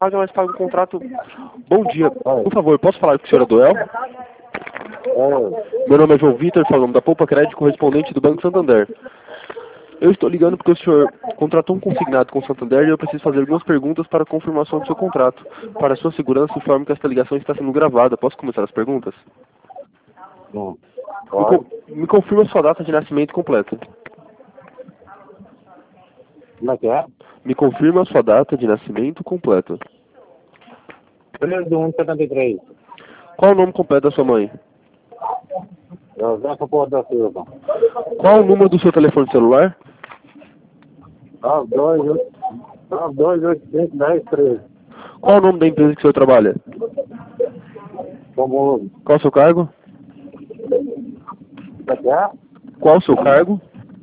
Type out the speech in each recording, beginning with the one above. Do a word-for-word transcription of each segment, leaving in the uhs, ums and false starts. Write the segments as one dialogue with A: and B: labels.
A: paga, mas paga um contrato. Bom dia. Por favor, posso falar com o senhor Adoel? Meu nome é João Vitor, falando da Poupa Crédito, correspondente do Banco Santander. Eu estou ligando porque o senhor contratou um consignado com o Santander e eu preciso fazer algumas perguntas para a confirmação do seu contrato. Para a sua segurança, informe que esta ligação está sendo gravada. Posso começar as perguntas?
B: Não.
A: Me, co me confirma sua data de nascimento completa.
B: Como é que é?
A: Me confirma sua data de nascimento completa.
B: três de um de setenta e três.
A: Qual o nome completo da sua mãe?
B: José Porto da Silva.
A: Qual o número do seu telefone celular?
B: nove dois oito cinco dez treze.
A: Qual o nome da empresa que o senhor trabalha?
B: Como
A: Qual o seu cargo?
B: como é que é?
A: Qual o seu cargo?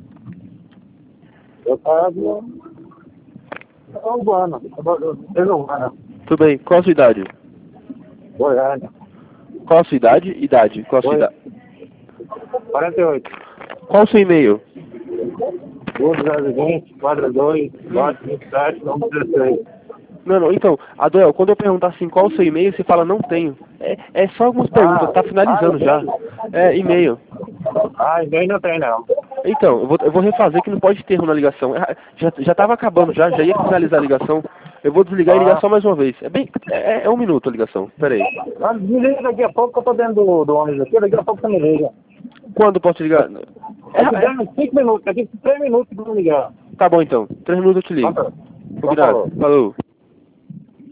B: Eu pago urbana. Eu urbana.
A: Tudo bem. Qual a sua idade?
B: Goiânia.
A: Qual a sua idade? Idade. Qual a sua
B: Oi.
A: idade?
B: quarenta e oito.
A: Qual o seu e-mail?
B: doze zero vinte, quatro dois, quatro vinte e sete, nove dezesseis.
A: Não, não. Então, Adoel, quando eu perguntar assim qual o seu e-mail, você fala não tenho. É, é só algumas perguntas. Tá finalizando
B: ah,
A: já. É, e-mail.
B: Ah, e-mail não tem não.
A: Então, eu vou, eu vou refazer que não pode ter erro na ligação. É, Já, já tava acabando já, já ia finalizar a ligação. Eu vou desligar e ligar só mais uma vez. É bem, é, é um minuto a ligação. Pera aí.
B: Ah, me liga daqui a pouco que eu tô dentro do, do ônibus aqui, daqui a pouco você me liga.
A: Quando eu posso ligar? É,
B: Daqui
A: é,
B: a cinco minutos, daqui a três minutos pra me ligar.
A: tá bom então. Três minutos eu te ligo.
B: Tá, tá.
A: Combinado.
B: Falou.
A: Falou.